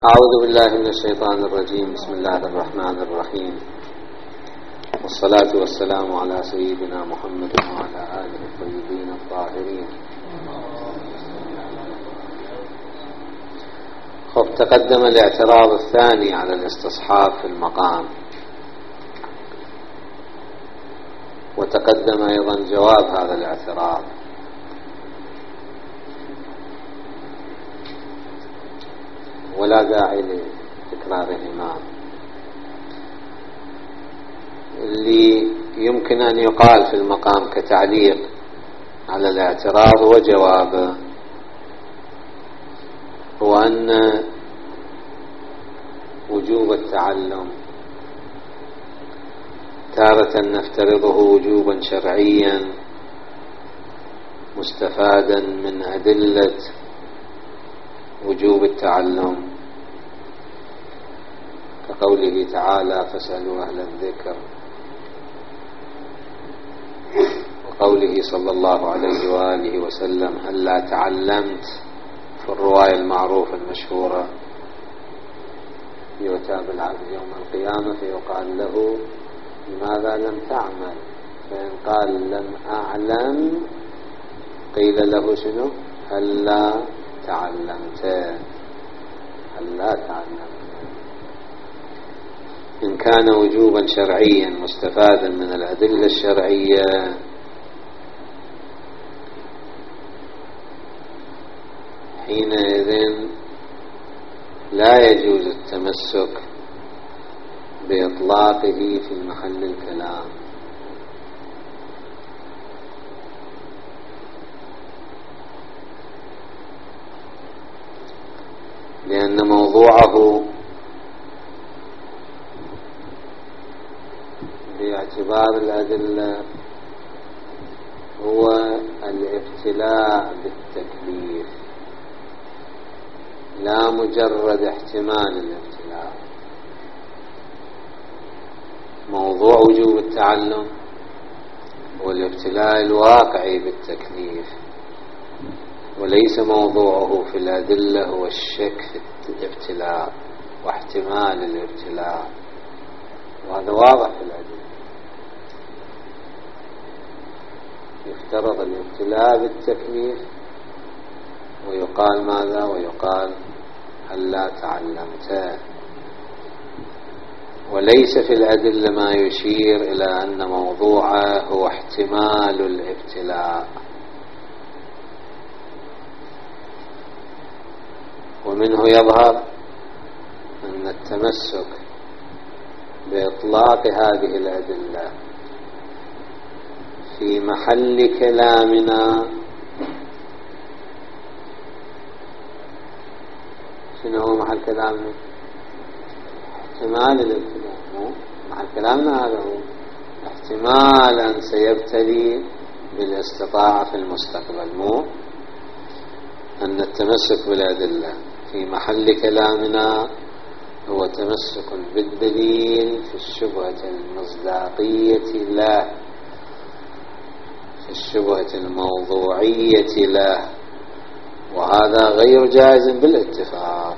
أعوذ بالله من الشيطان الرجيم. بسم الله الرحمن الرحيم، والصلاة والسلام على سيدنا محمد وعلى آله الطيبين الطاهرين. تقدم الاعتراض الثاني على الاستصحاب في المقام، وتقدم أيضا جواب هذا الاعتراض. ولا داعي لتكرارهما. اللي يمكن أن يقال في المقام كتعليق على الاعتراض وجوابه هو أن وجوب التعلم تارة نفترضه وجوبا شرعيا مستفادا من أدلة وجوب التعلم، كقوله تعالى فاسألوا أهل الذكر، وقوله صلى الله عليه وآله وسلم هلا تعلمت، في الرواية المعروفة المشهورة يؤتى بالعبد يوم القيامة فيقال له لماذا لم تعمل؟ فإن قال لم أعلم قيل له شنو؟ هلا تعلمت، هلا تعلمت. إن كان وجوبا شرعيا مستفادا من الأدلة الشرعية حينئذ لا يجوز التمسك بإطلاقه في محل الكلام، لأن موضوعه باعتبار الأدلة هو الابتلاء بالتكليف، لا مجرد احتمال الابتلاء. موضوع وجوب التعلم هو الابتلاء الواقعي بالتكليف، وليس موضوعه في الأدلة هو الشك في الابتلاء واحتمال الابتلاء، وهذا واضح في الأدلة. يفترض الابتلاء بالتكليف ويقال ماذا؟ ويقال هلا تعلمت. وليس في الأدلة ما يشير إلى أن موضوعه هو احتمال الابتلاء. ومنه يظهر أن التمسك بإطلاق هذه الأدلة في محل كلامنا شنو هو محل كلامنا؟ احتمال الابتلاء. مو محل كلامنا هذا هو احتمال أن سيبتلي بالاستطاعة في المستقبل، مو أن التمسك بالأدلة في محل كلامنا هو تمسك بالدليل في الشبهة المصداقية له، في الشبهة الموضوعية له، وهذا غير جائز بالاتفاق،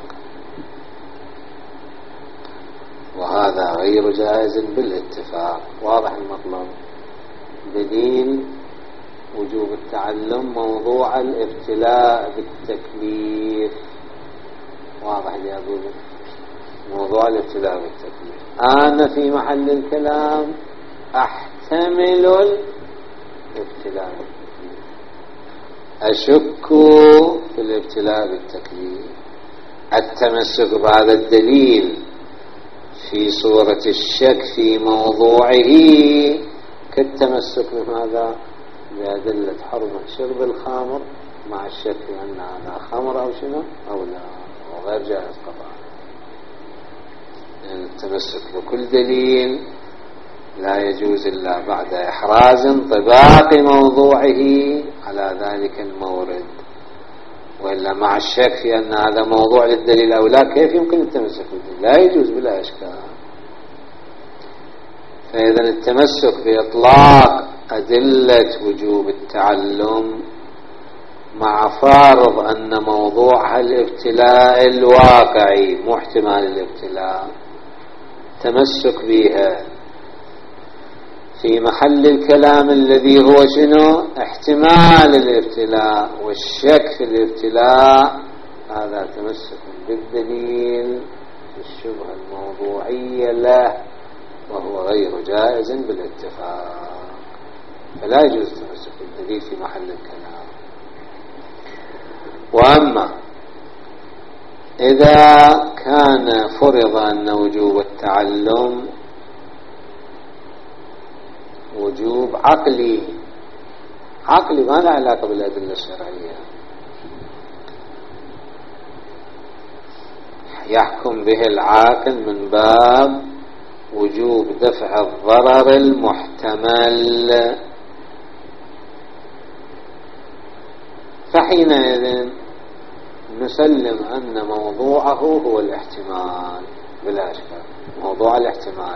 وهذا غير جائز بالاتفاق. واضح المطلب؟ دليل وجوب التعلم موضوع الابتلاء بالتكليف، واضح يا أبو؟ موضوع الابتلاء بالتكليف. أنا في محل الكلام أحتمل الابتلاء بالتكليف، أشك في الابتلاء بالتكليف. التمسك بهذا الدليل في صورة الشك في موضوعه كالتمسك بماذا؟ بأدلة حرمة شرب الخمر مع الشك في أن هذا خمر أو شنو أو لا، وغير جائز قطعا. يعني التمسك بكل دليل لا يجوز إلا بعد إحراز انطباق موضوعه على ذلك المورد، وإلا مع الشك في أن هذا موضوع للدليل أو لا كيف يمكن التمسك بالدليل؟ لا يجوز بلا إشكال. فإذا التمسك بإطلاق أدلة وجوب التعلم مع فرض أن موضوعها الابتلاء الواقعي مو احتمال الابتلاء، تمسك بها في محل الكلام الذي هو شنو؟ احتمال الابتلاء والشك في الابتلاء، هذا تمسك بالدليل الشبهة الموضوعية له، وهو غير جائز بالاتفاق، فلا يجوز التمسك بالدليل في محل الكلام. وأما إذا كان فرض أن وجوب التعلم وجوب عقلي ما له علاقة بالأدلة الشرعية، يحكم به العاقل من باب وجوب دفع الضرر المحتمل، فحينئذ نسلم أن موضوعه هو الاحتمال بلا إشكال، موضوع الاحتمال.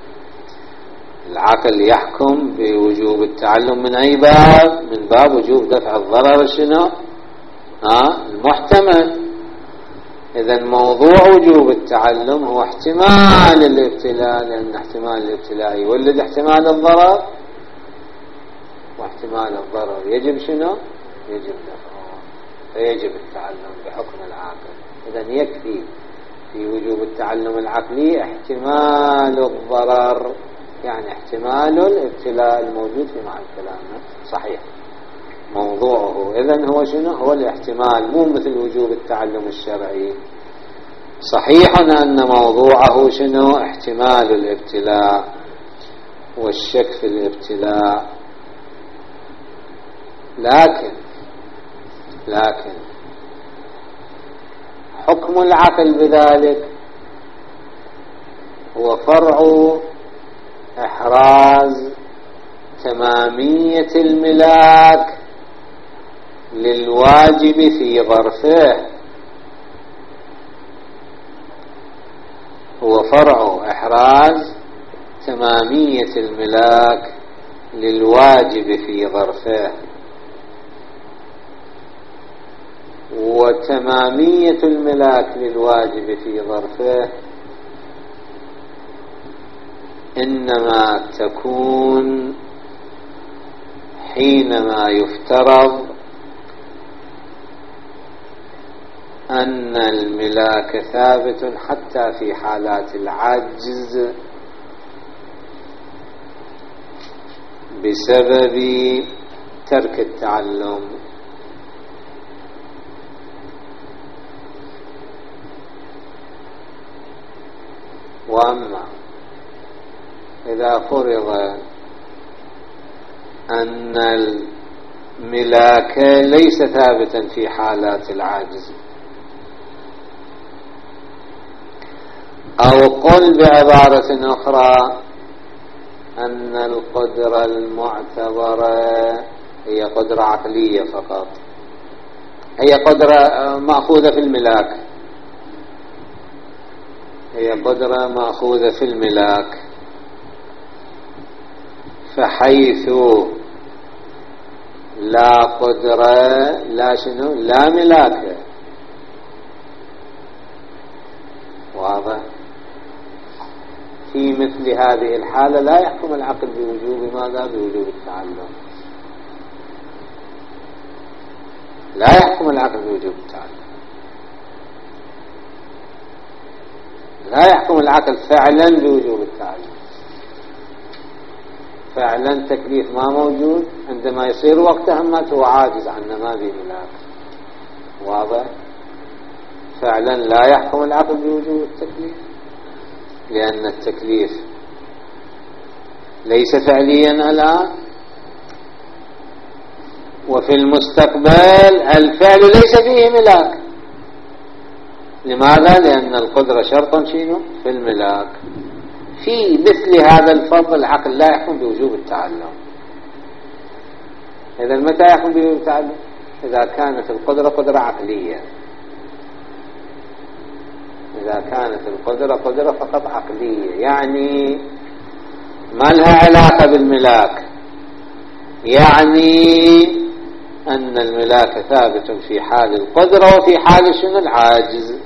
العقل يحكم بوجوب التعلم من أي باب؟ من باب وجوب دفع الضرر شنو؟ المحتمل. إذن موضوع وجوب التعلم هو احتمال الابتلاء، لأن احتمال الابتلاء يولد احتمال الضرر، واحتمال الضرر يجب شنو؟ يجب دفعه، فيجب التعلم بحكم العاقل. إذن يكفي في وجوب التعلم العقلي احتمال الضرر، يعني احتمال الابتلاء الموجود في معنى كلامنا صحيح، موضوعه إذن هو شنو؟ هو الاحتمال، مو مثل وجوب التعلم الشرعي. صحيح أن موضوعه شنو؟ احتمال الابتلاء والشك في الابتلاء، لكن حكم العقل بذلك هو فرع إحراز تمامية الملاك للواجب في ظرفه، هو فرع إحراز تمامية الملاك للواجب في ظرفه، وتمامية الملاك للواجب في ظرفه إنما تكون حينما يفترض أن الملاك ثابت حتى في حالات العجز بسبب ترك التعلم. وأما إذا فرض أن الملاك ليس ثابتا في حالات العجز، أو قل بعبارة أخرى أن القدرة المعتبرة هي قدرة عقلية فقط، هي قدرة مأخوذة في الملاك، هي قدرة مأخوذة في الملاك، فحيث لا قدرة لا شنو؟ لا ملاك. واضح؟ في مثل هذه الحالة لا يحكم العقل بوجوب ماذا؟ بوجوب التعلم، لا يحكم العقل بوجوب التعلم، لا يحكم العقل فعلا بوجوب التعلم. فعلا تكليف ما موجود، عندما يصير وقتها ما هو عاجز عنه، ما به ملاك. واضح؟ فعلا لا يحكم العقل بوجوب التكليف، لأن التكليف ليس فعليا الآن، وفي المستقبل الفعل ليس فيه ملاك. لماذا؟ لأن القدرة شرط شنو؟ في الملاك. في مثل هذا الفضل العقل لا يحكم بوجوب التعلم. إذا متى يحكم بوجوب التعلم؟ إذا كانت القدرة قدرة عقلية، إذا كانت القدرة قدرة فقط عقلية، يعني ما لها علاقة بالملاك، يعني أن الملاك ثابت في حال القدرة وفي حال شنو العاجز،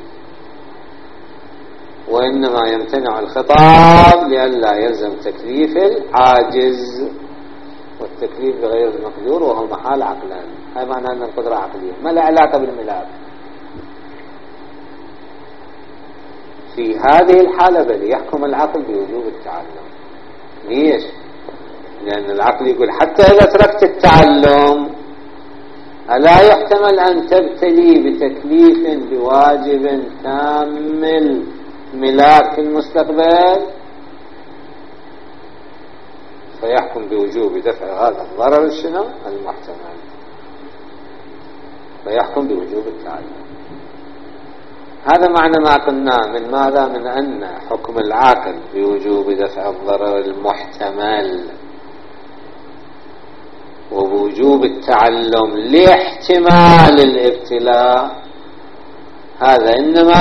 وإنما يمتنع الخطاب لئلا يلزم تكليف العاجز، والتكليف بغير المقدور وهو محال عقلا. هذا معنى أن القدرة عقلية ما لا علاقة بالملاك. في هذه الحالة بل يحكم العقل بوجوب التعلم. ليش؟ لأن العقل يقول حتى إذا تركت التعلم ألا يحتمل أن تبتلي بتكليف بواجب تام الملاك في المستقبل، فيحكم بوجوب دفع هذا الضرر الشنو المحتمل، فيحكم بوجوب التعلم. هذا معنى ما قلنا من ماذا؟ من أن حكم العاقل بوجوب دفع الضرر المحتمل ووجوب التعلم لاحتمال الابتلاء، هذا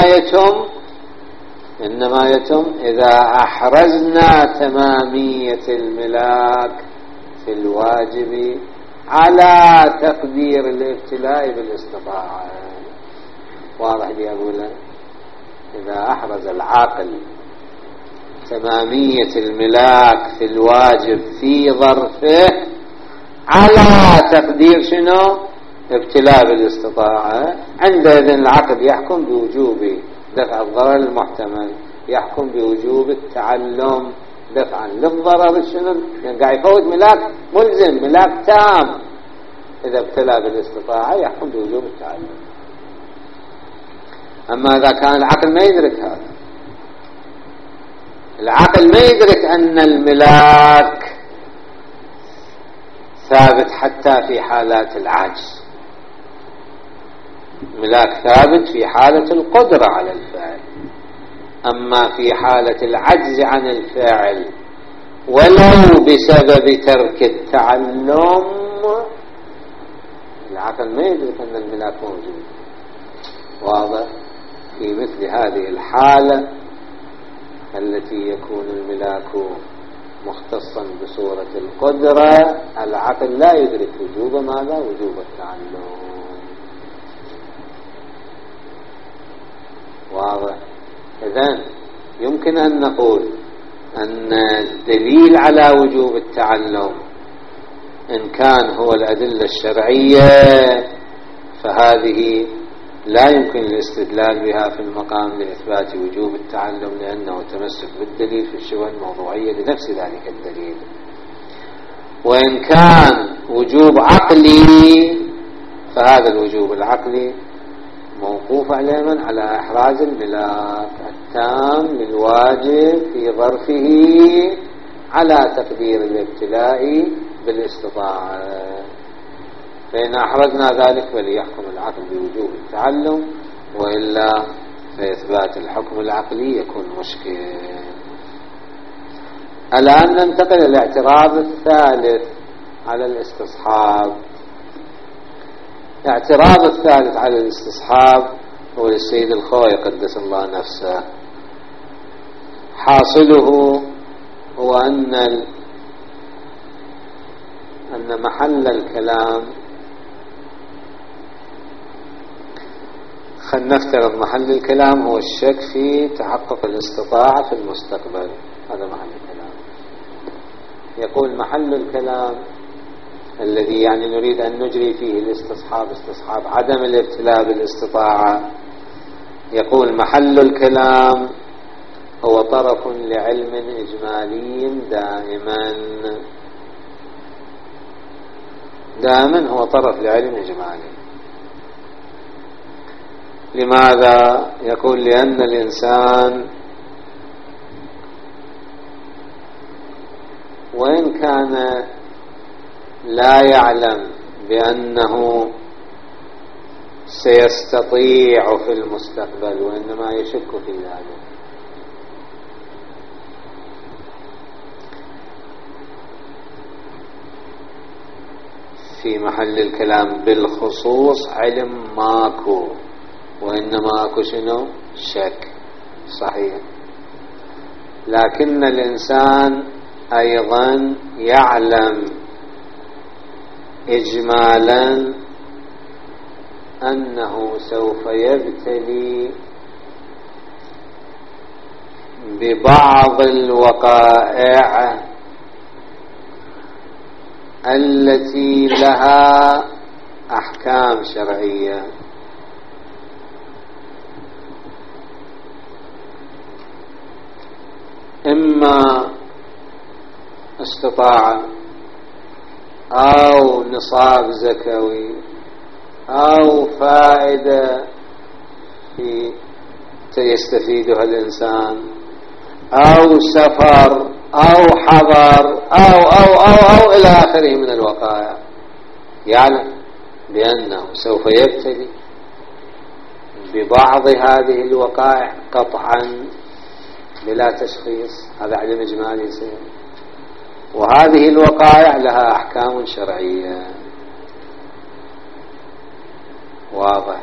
إنما يتم إذا أحرزنا تمامية الملاك في الواجب على تقدير الابتلاء بالاستطاعة. واضح لي أقول؟ إذا أحرز العاقل تمامية الملاك في الواجب في ظرفه على تقدير شنو؟ ابتلاء بالاستطاعة، عندئذ العقل يحكم بوجوب دفع الضرر المحتمل، يحكم بوجوب التعلم دفعا للضرر شنو؟ يعني قاعد يفوت ملاك ملزم، ملاك تام. إذا ابتلى بالاستطاعة يحكم بوجوب التعلم. أما إذا كان العقل ما يدرك هذا، العقل ما يدرك أن الملاك ثابت حتى في حالات العجز، ملاك ثابت في حالة القدرة على الفعل، أما في حالة العجز عن الفعل ولو بسبب ترك التعلم العقل ما يدرك أن الملاك موجود. واضح؟ في مثل هذه الحالة التي يكون الملاك مختصا بصورة القدرة، العقل لا يدرك وجوب ماذا؟ وجوب التعلم. واضح؟ إذن يمكن أن نقول أن الدليل على وجوب التعلم إن كان هو الأدلة الشرعية فهذه لا يمكن الاستدلال بها في المقام لإثبات وجوب التعلم، لأنه تمسك بالدليل في الشبهة الموضوعية لنفس ذلك الدليل. وإن كان وجوب عقلي فهذا الوجوب العقلي موقوف على على إحراز الملاك التام للواجب في ظرفه على تقدير الابتلاء بالاستطاعة. فإن أحرزنا ذلك فليحكم العقل بوجوب التعلم، وإلا فإثبات الحكم العقلي يكون مشكل. الآن ننتقل إلى الاعتراض الثالث على الاستصحاب. الاعتراض الثالث على الاستصحاب هو للسيد الخوئي قدس الله نفسه. حاصله هو أن محل الكلام، خلينا نفترض محل الكلام هو الشك في تحقق الاستطاعة في المستقبل، هذا محل الكلام. يقول محل الكلام الذي يعني نريد أن نجري فيه الاستصحاب، استصحاب عدم الابتلاء بالاستطاعة، يقول محل الكلام هو طرف لعلم إجمالي دائما هو طرف لعلم إجمالي. لماذا؟ يقول لأن الإنسان وإن كان لا يعلم بأنه سيستطيع في المستقبل وإنما يشك في ذلك، في محل الكلام بالخصوص علم ماكو وإنما أكو شنو؟ شك. صحيح. لكن الإنسان أيضا يعلم إجمالا أنه سوف يبتلي ببعض الوقائع التي لها أحكام شرعية، إما استطاعة أو نصاب زكوي أو فائدة يستفيدها الإنسان أو سفر أو حضر أو إلى آخره من الوقائع، يعلم بأنه سوف يبتلي ببعض هذه الوقائع قطعا بلا تشخيص، هذا علم إجمالي سير، وهذه الوقائع لها أحكام شرعية. واضح؟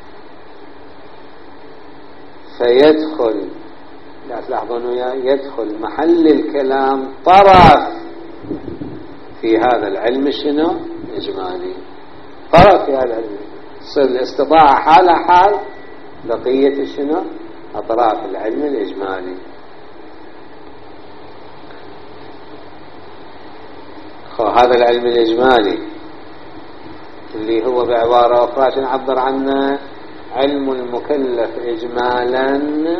فيدخل، لا تلاحظون وياي، يدخل محل الكلام طرف في هذا العلم شنو؟ إجمالي، طرف في هذا العلم، تصير الاستطاعة حالة حال بقية شنو؟ أطراف العلم الإجمالي. هذا العلم الإجمالي اللي هو بعبارة أخرى نعبر عنه علم المكلف إجمالا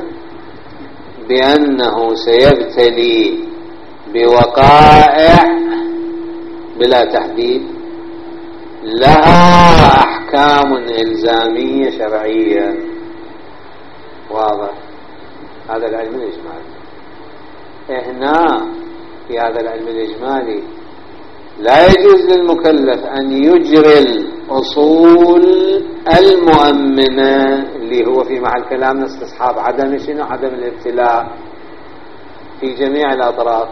بأنه سيبتلي بوقائع بلا تحديد لها أحكام إلزامية شرعية. واضح؟ هذا العلم الإجمالي. هنا في هذا العلم الإجمالي لا يجوز للمكلف أن يجري الأصول المؤمنة اللي هو في محل كلامنا استصحاب عدم شنو؟ عدم الابتلاء في جميع الأطراف،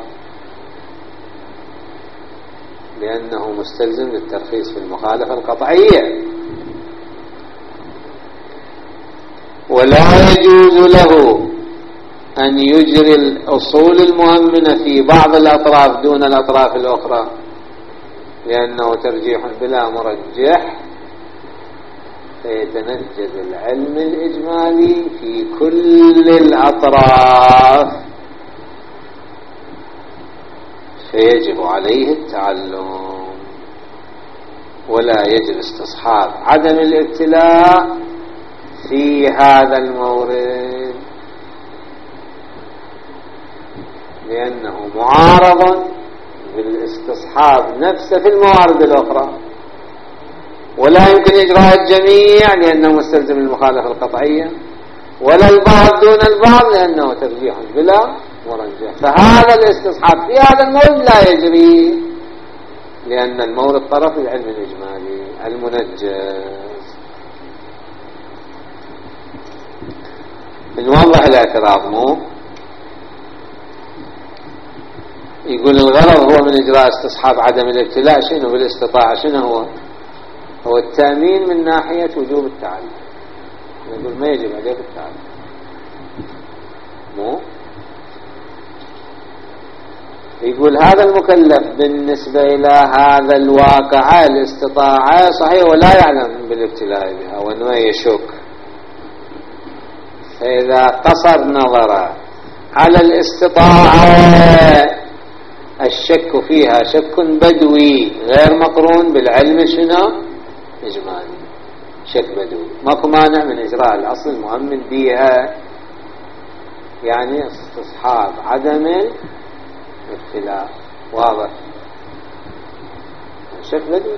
لأنه مستلزم للترخيص في المخالفة القطعية، ولا يجوز له أن يجري الأصول المؤمنة في بعض الأطراف دون الأطراف الأخرى، لأنه ترجيح بلا مرجح، فيتنجد العلم الإجمالي في كل الأطراف، فيجب عليه التعلم، ولا يجب استصحاب عدم الابتلاء في هذا المورد، لأنه معارض بالاستصحاب نفسه في الموارد الأخرى، ولا يمكن إجراء الجميع لأنه مستلزم المخالفة القطعية، ولا البعض دون البعض لأنه ترجيح بلا مرجح. فهذا الاستصحاب في هذا المورد لا يجري، لأن المورد طرف العلم الإجمالي المنجز. نوضح الاعتراض. مو يقول الغرض هو من إجراء استصحاب عدم الابتلاء شنو بالاستطاعة؟ شنو هو التأمين من ناحية وجوب التعلم. يقول ما يجب عليك التعلم. مو يقول هذا المكلف بالنسبة إلى هذا الواقع الاستطاعة صحيح ولا يعلم بالابتلاء بها وإنما يشك، فإذا قصر نظره على الاستطاعة الشك فيها شك بدوي غير مقرون بالعلم شنو؟ إجمالي، شك بدوي، ماكو مانع من إجراء الأصل المؤمن بها، يعني استصحاب عدم الابتلاء. واضح؟ شك بدوي.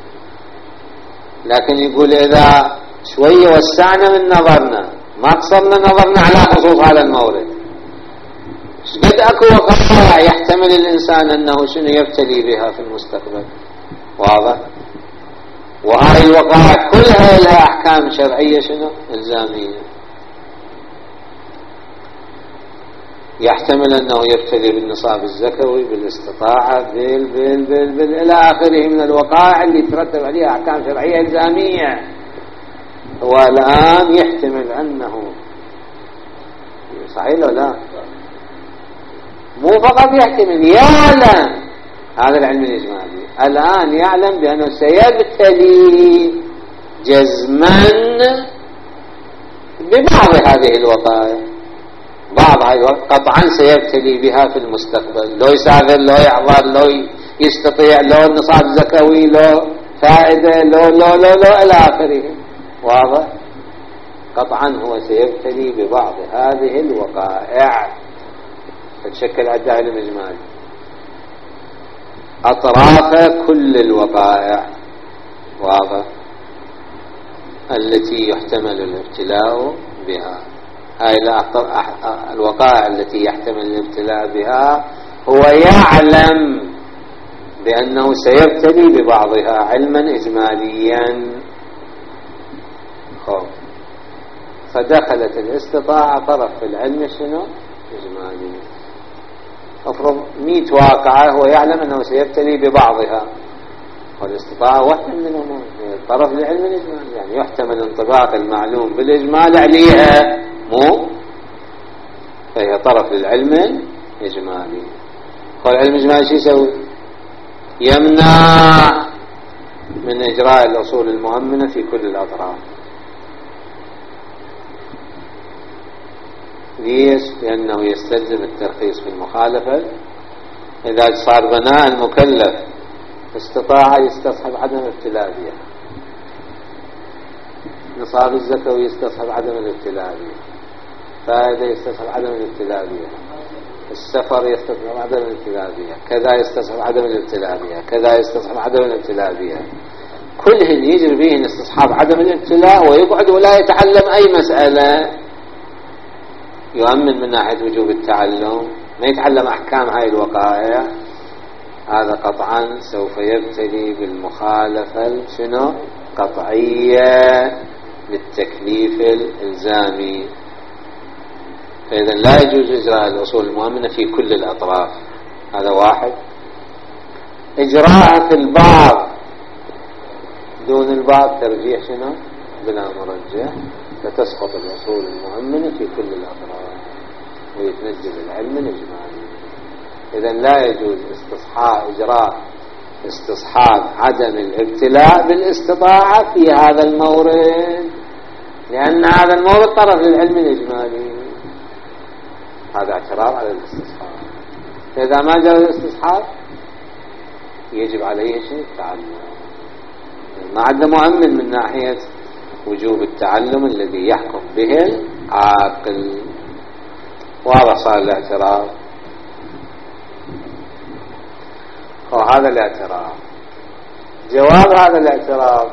لكن يقول إذا شوية وسعنا من نظرنا ما قصرنا نظرنا على خصوص هذا المورد، قد أكو وقائع يحتمل الإنسان أنه شنو يبتلي بها في المستقبل. واضح؟ وهذه الوقائع كلها لها أحكام شرعية شنو؟ إلزامية. يحتمل أنه يبتلي بالنصاب الزكوي، بالاستطاعة، إلى آخره من الوقائع اللي ترتب عليها أحكام شرعية إلزامية. والآن يحتمل أنه صحيح ولا لا؟ مو فقط يحتمل، يعلم. هذا العلم الإجمالي الآن يعلم بأنه سيبتلي جزما ببعض هذه الوقائع. بعض هذه الوقائع قطعا سيبتلي بها في المستقبل، لو يسافر، لو يحضر، لو يستطيع، لو النصاب زكوي، لو فائدة، لو إلى آخره. واضح؟ قطعا هو سيبتلي ببعض هذه الوقائع فتشكل عندها علم إجمالي. أطراف كل الوقائع، واضح، التي يحتمل الابتلاء بها. هاي الوقائع التي يحتمل الابتلاء بها هو يعلم بأنه سيبتلي ببعضها علما إجماليا. فدخلت الاستطاعة طرف في العلم شنو؟ إجمالي. أفرض 100 واقعة هو يعلم أنه سيبتلي ببعضها، والاستطاعة واحدة من الأمور، طرف العلم الإجمالي، يعني يحتمل انطباق المعلوم بالإجمال عليها، مو فهي طرف للعلم الإجمالي. والعلم الإجمالي شو يسوي؟ يمنع من إجراء الأصول المؤمنة في كل الأطراف. ليش؟ لأنه يستلزم الترخيص في المخالفة. إذا صار بناء المكلف استطاع يستصحب عدم الابتلاء بها، نصاب الزكوي يستصحب عدم الابتلاء بها، فائدة يستصحب عدم الابتلاء بها، السفر يستصحب عدم الابتلاء بها، كذا يستصحب عدم الابتلاء بها، كذا يستصحب عدم الابتلاء بها. كلهن يجري بهن استصحاب عدم الابتلاء، ويقعد ولا يتعلم أي مسألة يؤمن من ناحية وجوب التعلم، ما يتعلم أحكام هاي الوقائع. هذا قطعا سوف يبتلي بالمخالفة شنو؟ قطعية للتكليف الإلزامي. فإذا لا يجوز إجراء الأصول المؤمنة في كل الأطراف. هذا واحد. إجراء في البعض دون البعض ترجيح شنو؟ بلا مرجح، فتسقط الأصول المؤمنة في كل الأطراف ويتنزل العلم الإجمالي. إذا لا يجوز إجراء استصحاب عدم الابتلاء بالاستطاعة في هذا المورد، لأن هذا المورد طرف للعلم الإجمالي. هذا اعتراض على الاستصحاب. فإذا ما جاء الاستصحاب يجب عليه شيء التعلم. ما عندنا مؤمن من ناحية وجوب التعلم الذي يحكم به العاقل. واضح صار الاعتراض. وهذا الاعتراض جواب هذا الاعتراض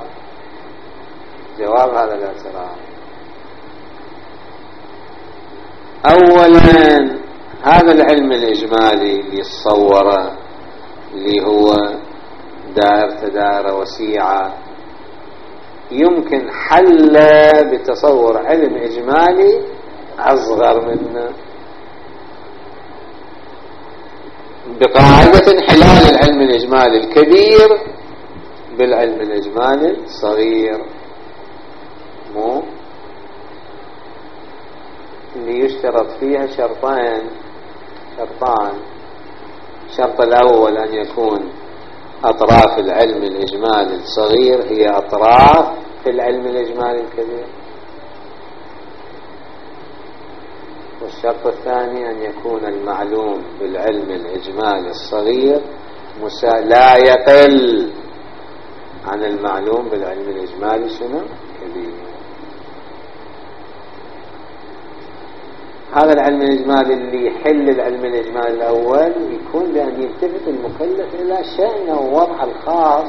أولا هذا العلم الإجمالي اللي يتصوره، اللي هو دائرة وسيعة، يمكن حل بتصور علم إجمالي أصغر منه، بقاعدة انحلال العلم الإجمالي الكبير بالعلم الإجمالي الصغير. مو اللي يشترط فيها شرطان. الشرط الأول أن يكون أطراف العلم الإجمالي الصغير هي أطراف في العلم الإجمالي الكبير. والشرط الثاني أن يكون المعلوم بالعلم الإجمالي الصغير لا يقل عن المعلوم بالعلم الإجمالي شنو؟ كبير. هذا العلم الإجمالي اللي يحل العلم الإجمالي الأول يكون بأن يلتفت المكلف إلى شأنه ووضعه الخاص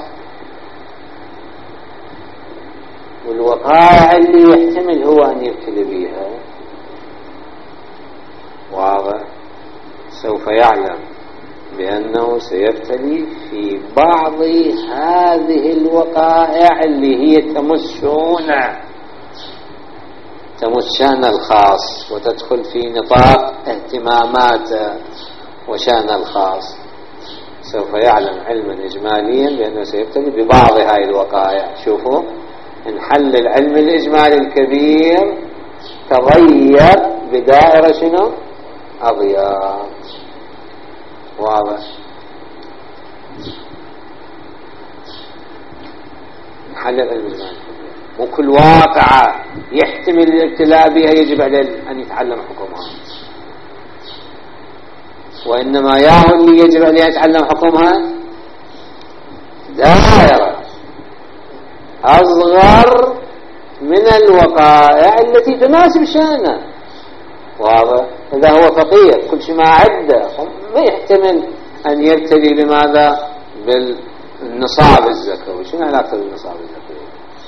والوقائع اللي يحتمل هو أن يبتلي بها. واضح؟ سوف يعلم بأنه سيبتلي في بعض هذه الوقائع اللي هي تمس شأن الخاص وتدخل في نطاق اهتماماته وشأن الخاص. سوف يعلم علما إجماليا بأنه سيبتلي ببعض هذه الوقائع. شوفوا، انحل العلم الإجمالي الكبير تضيق بدائرة شنو؟ أضياء. واضح؟ انحل العلم الإجمالي الكبير. مو كل واقعة يحتمل الابتلاء بها يجب عليه أن يتعلم حكمها، وإنما ياهو اللي يجب عليه أن يتعلم حكمها دائرة أصغر من الوقائع التي تناسب شأنه. واضح؟ إذا هو فقير كل شيء ما عنده ما يحتمل أن يبتلي بماذا؟ بالنصاب الزكوي. شنو علاقة بالنصاب الزكوي؟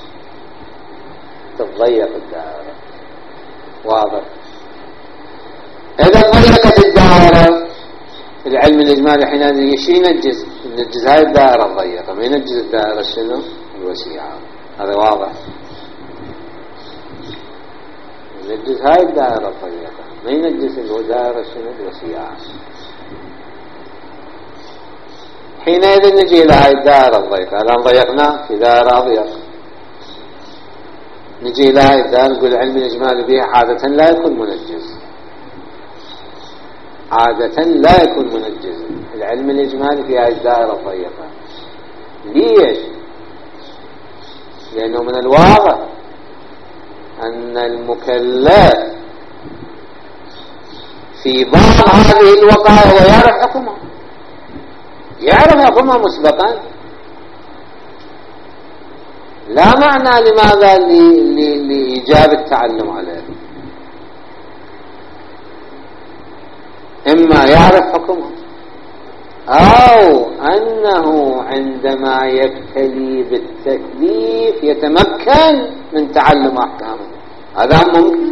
تتضيق الدائرة. واضح؟ إذا ضيقت الدائرة العلم الإجمالي حينئذ ينجز هاي الدائرة الضيقة، ما ينجز الدائرة شنو؟ الوسيعة. هذا واضح؟ ينجز هاي الدائرة الضيقة، ما ينجز الدائرة شنو؟ الوسيعة. حينئذ نجي إلى هاي الدائرة الضيقة. الآن ضيقنا في دائرة أضيق، نجي إلى هاي الدائرة نقول العلم الإجمالي بها عادة لا يكون منجز، عادة لا يكون منجزا العلم الإجمالي في هذه الدائرة الضيقة. ليش؟ لأنه من الواضح أن المكلف في بعض هذه الوقائع ويعرف حكمها، يعرف حكمها مسبقا. لا معنى لماذا لإيجاب التعلم عليه، إما يعرف حكمه أو أنه عندما يبتلي بالتكليف يتمكن من تعلم أحكامه. هذا ممكن.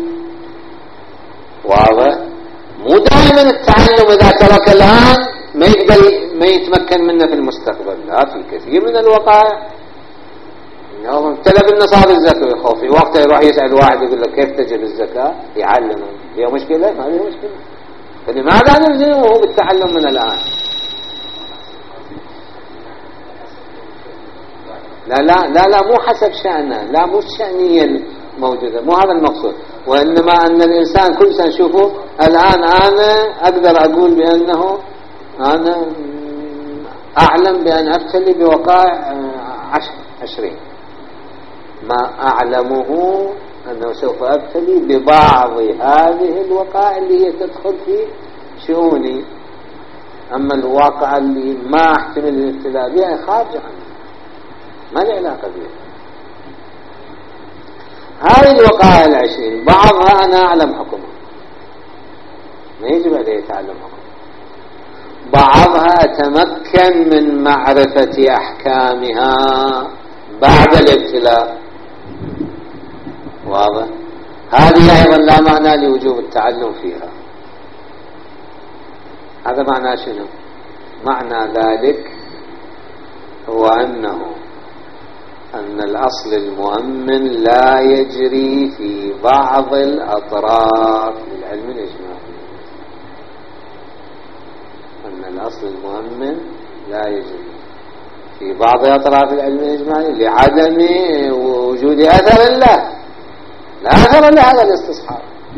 واضح؟ مو دائما التعلم إذا ترك الآن ما يتمكن منه في المستقبل. لا، في كثير من الوقائع انه ابتلى بالنصاب الزكوي خوف في وقته يروح يسأل واحد يقول له كيف تجب الزكاة، يعلمه. هي مشكلة؟ ما هي مشكلة. فلماذا نلزمه بالتعلم من الآن؟ لا مو حسب شأنه، لا مو الشأنية الموجودة، مو هذا المقصود. وإنما أن الإنسان كل سنة شوفوا الآن أنا أقدر أقول بأنه أنا أعلم بأن أبتلي بوقائع 20، ما أعلمه أنه سوف أبتلي ببعض هذه الوقائع اللي هي تدخل في شؤوني. أما الواقع اللي ما أحتمل الابتلاء بها خارج عنه، ما له علاقة بها. هذه الوقائع 20 بعضها أنا أعلم حكمها، ما يجب عليه يتعلم حكمها. بعضها أتمكن من معرفة أحكامها بعد الابتلاء. واضح؟ هذه أيضا لا معنى لوجوب التعلم فيها. هذا معنى شنو؟ معنى ذلك هو أن الأصل المؤمن لا يجري في بعض الأطراف للعلم الإجمالي. أن الأصل المؤمن لا يجري في بعض أطراف العلم الإجمالي لعدم وجود أثر له، لا أثر لهذا الاستصحاب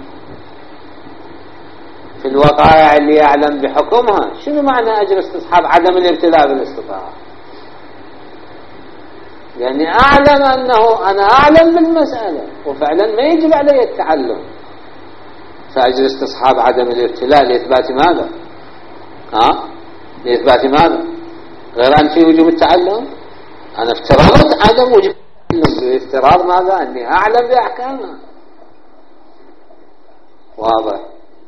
في الوقائع اللي يعلم بحكمها. شنو معنى أجر استصحاب؟ عدم الابتلاء بالاستطاعة. يعني أعلم أنه أنا أعلم بالمسألة وفعلا ما يجب علي التعلم، فأجر استصحاب عدم الابتلاء لإثبات ماذا؟ لإثبات ماذا؟ غير أن في وجوب التعلم. أنا افترضت عدم وجوب التعلم بافتراض ماذا؟ أني أعلم بأحكامها. واضح؟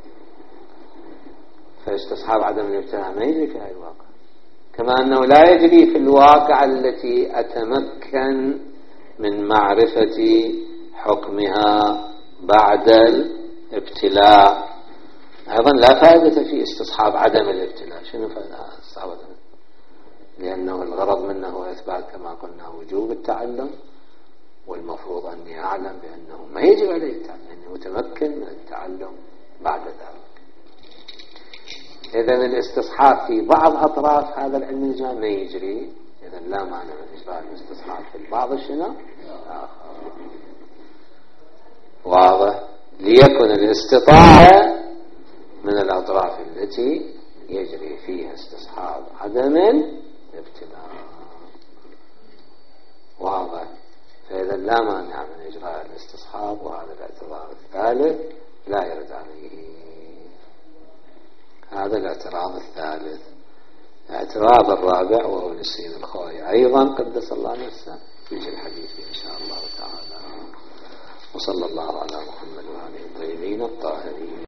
فاستصحاب عدم الابتلاء ما يجري في هذا الواقع، كما أنه لا يجري في الواقع التي أتمكن من معرفة حكمها بعد الابتلاء. أيضا لا فائدة في استصحاب عدم الابتلاء. شنو فائدة استصحاب عدم؟ لأنه الغرض منه هو إثبات كما قلنا وجوب التعلم، والمفروض أني أعلم بأنه ما يجب عليه التعلم، أنه متمكن من التعلم بعد ذلك. إذن الاستصحاب في بعض أطراف هذا العلم الإجمالي ما يجري. إذن لا معنى من إجراء الاستصحاب في البعض الشنو آخر. واضح؟ ليكن الاستطاعة من الأطراف التي يجري فيها استصحاب عدم الابتلاء. واضح؟ فإذا لا مانع من إجراء الاستصحاب، وهذا الاعتراض الثالث لا يرد عليه. هذا الاعتراض الثالث. الاعتراض الرابع وهو للسيد الخوئي أيضا قدس الله نفسه، يجي الحديث إن شاء الله تعالى. وصلى الله على محمد وآله الطيبين الطاهرين.